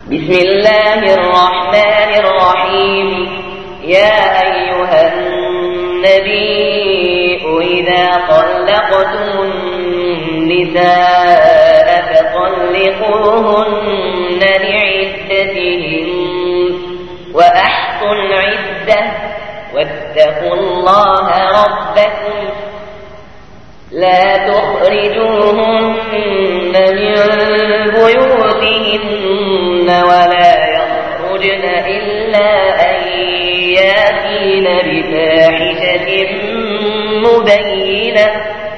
بسم الله الرحمن الرحيم. يا أيها النبي إذا طلقتم النساء فطلقوهن لعدتهن وأحصوا العدة واتقوا الله ربكم لا تخرجوهن من بيوتهن ولا يخرجن إلا أن يأتين بفاحشة مبينة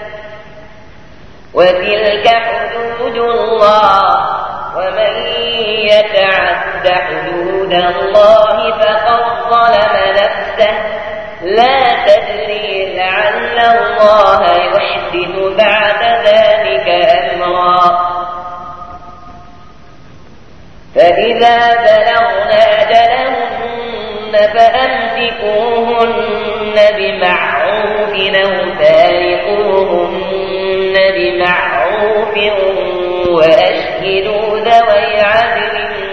وتلك حدود الله ومن يتعد حدود الله فقد ظلم نفسه لا تدري لعل الله يحدث بعد ذلك أمرا. فإذا بلغن أجلهن فأمسكوهن بمعروف أو فارقوهن بمعروف وأشهدوا ذوي عدل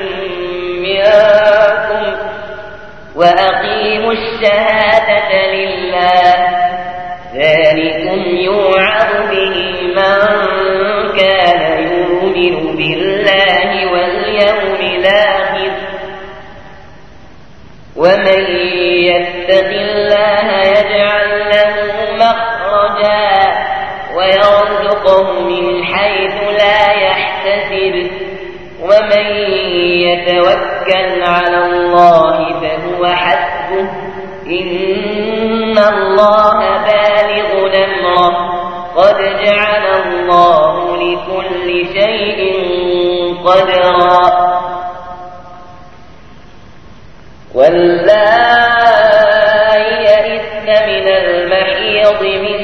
منكم وأقيموا الشهادة لله ذلكم يوعظ به من كان يؤمن بالله واليوم الآخر ومن يتق الله يجعل له مخرجا ويرزقه من حيث لا يحتسب ومن يتوكل على الله فهو حسبه إن الله بالغ أمره قد جعل الله لكل شيء قدرا. واللائي يئسن من المحيض من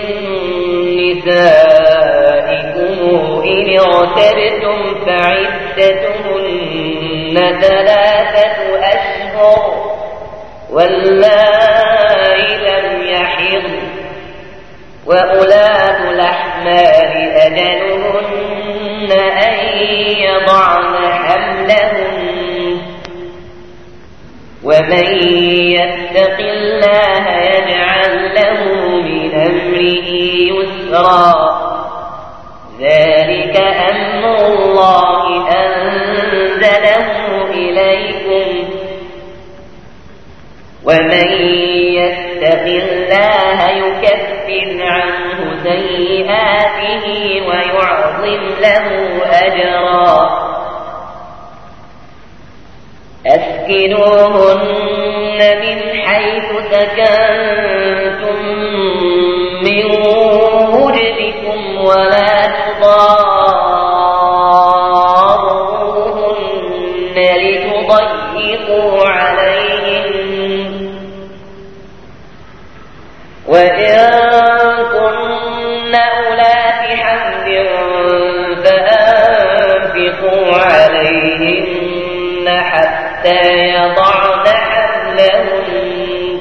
نسائكم إن ارتبتم فعدتهن 3 أشهر واللائي لم يحضن وأولاة الأحمال أجلهن أن يضعن حملهن ومن يتق الله يجعل له من أمره يسرا ذلك أمر الله أنزله إليكم ومن يتق الله يكفر عنه سيئاته ويعظم له أجرا. أسكنوهن من حيث سكنتم من وجدكم ولا تضاروهن لتضيقوا عليهن وإن كن أولات حمل فأنفقوا عليهن حتى يضعن حملهن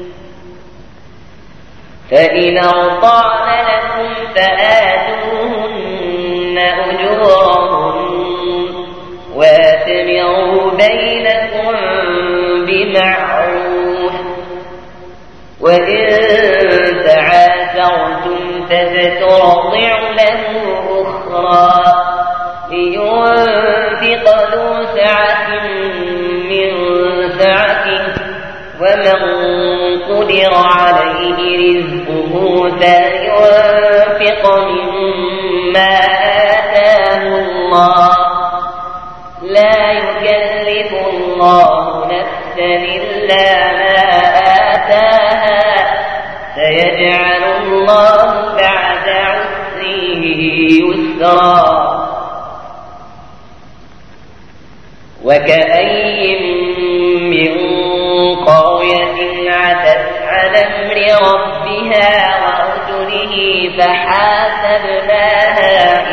فإن أرضعن لكم فآتوهن أجورهن وأتمروا بينكم بمعروف وإن تعاثرتم فسترضع له أخرى لينفق ذو سعة من سعته ومن قدر عليه رزقه فلينفق مما آتاه الله لا يكلف الله نفسا إلا ما آتاها سيجعل الله بعد عسر يسرا. وكأي من قرية عتت على أمر ربها ورسله فحاسبناها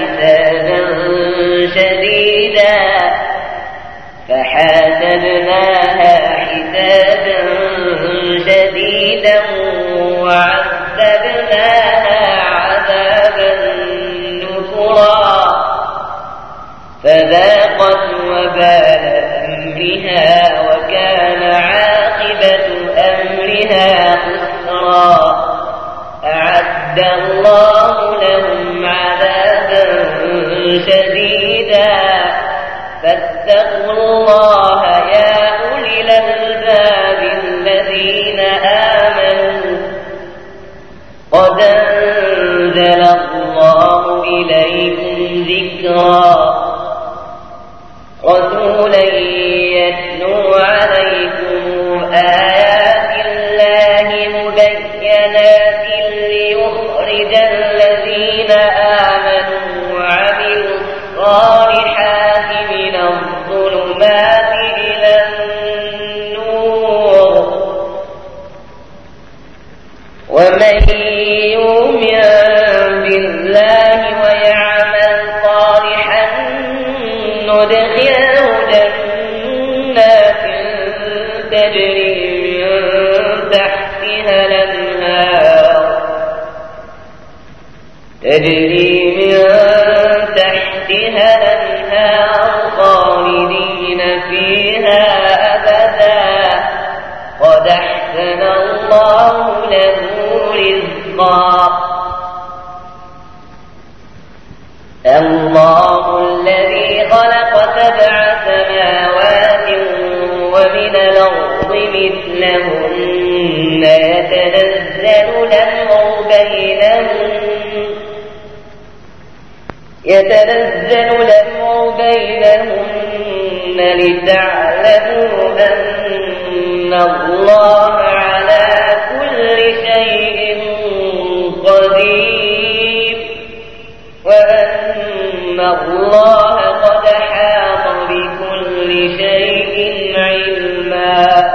حسابا شديدا وعذبناها عذابا نكرا فذاقت وبال فيها خسرا أعد الله لهم عذابا شديدا فاتقوا الله يا أولي الألباب الذين آمنوا قد أنزل الله إليكم ذكرا رسولا يتلو عليكم آيات الله مبينات ليخرج الذين آمنوا وعملوا الصالحات من الظلمات إلى النور ومن يؤمن بالله ويعمل صالحا ندخله جنات تجري من تحتها الأنهار خالدين فيها أبدا قد أحسن الله له رزقا الله الذي خلق 7 سماوات ومن الأرض مثلهن يتنزل الأمر بينهن لتعلموا أن الله على كل شيء قدير وأن الله قد حاط بكل شيء علما